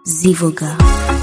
Zivuga.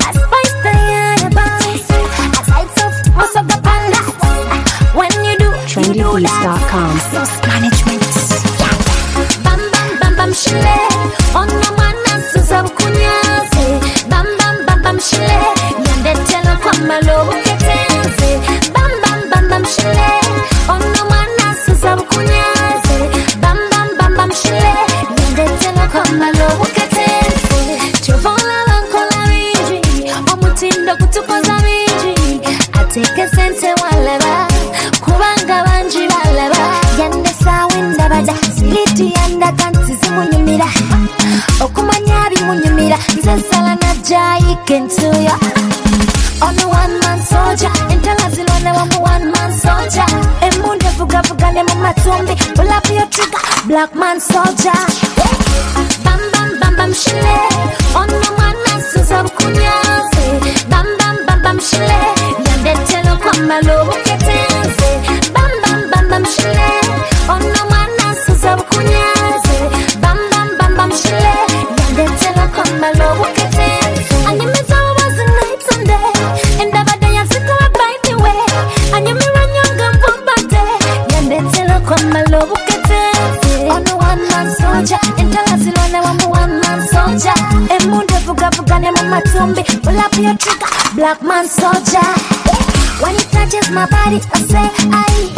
Trendybeats.com. Management. Bam bam bam bam shile. Ona mwana suza bukunyaze. Bam bam bam bam shile. Yande telo kwa malo ketenze. Bam bam bam bam shile. Ona mwana suza bukunyaze. Bam bam bam bam shile. Yande telo kwa malo ketenze. Chovola lankola winji. Omutindo kutukoza winji. Ateke sense waleba. Kubanga banji balaba. Yande sawinda bada. Siliti yanda kansi zimunyumira. Okumanya bimunyumira. Nzesala na jayi kentuya. On a one man soldier. Entala zilone wamu one man soldier. Emunde fuga fuga ne mumatumbi. Pull up your trigger. Black man soldier. Bam bam bam bam shile. On a mana suza bukunyaze. Bam bam bam bam shile. Yande telo kwa malo ketenze. Bam bam bam bam shile. On a mana suza bukunyaze. Bam bam bam bam shile. Yande telo kwa malo ketenze. Anyimiza was a night Sunday. And the day I sit by the way. Anyimira nyonga mpumbate. Yande telo kwa malo ketenze. On a one man soldier. Entala zilone wamu one man soldier. Emunde fuga fuga ne mumatumbi. Pull up your trigger. Black man soldier. When it touches my body, I say, aye,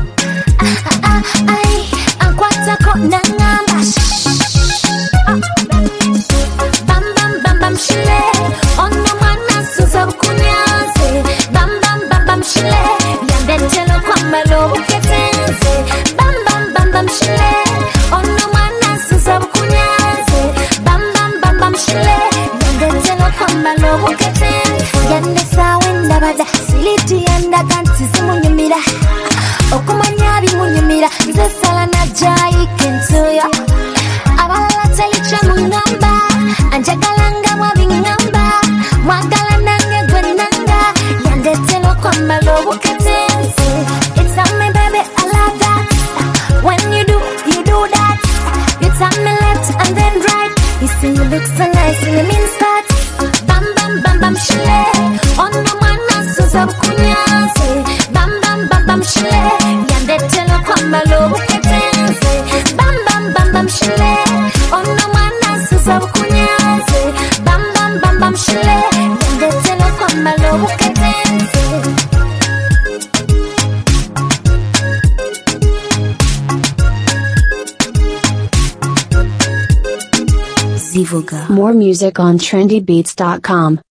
aye, I'm quite a cock nangamba. Bam bam bam bam shile, on the mana suza bukunyaze. Bam bam bam bam shile, yande telo kwa malo ketenze. Bam bam bam bam shile, on the mana suza bukunyaze. Bam bam bam bam shile, yande telo kwa malo ketenze. Yande sawinda bada. Siliti yanda kansi zimunyumira. Okumanya bimunyumira. Nzesala na jayi kentuya. Abalala telicha munamba. Anjagalanga mwabingamba. Mwagala nange gwenanga. Yande telo kwa malo ketenze. It's on me baby, I love that. When you do that. You tell me left and then right. You see you look so nice in the mean spot. Bam bam bam bam shile. On the mana suza bukunyaze. Bam bam bam bam shile. Yande telo kwa malo ketenze. Bam bam bam bam shile. On the mana suza bukunyaze. Bam bam bam bam shile. Yande telo kwa malo ketenze. Zivuga. More music on trendybeats.com.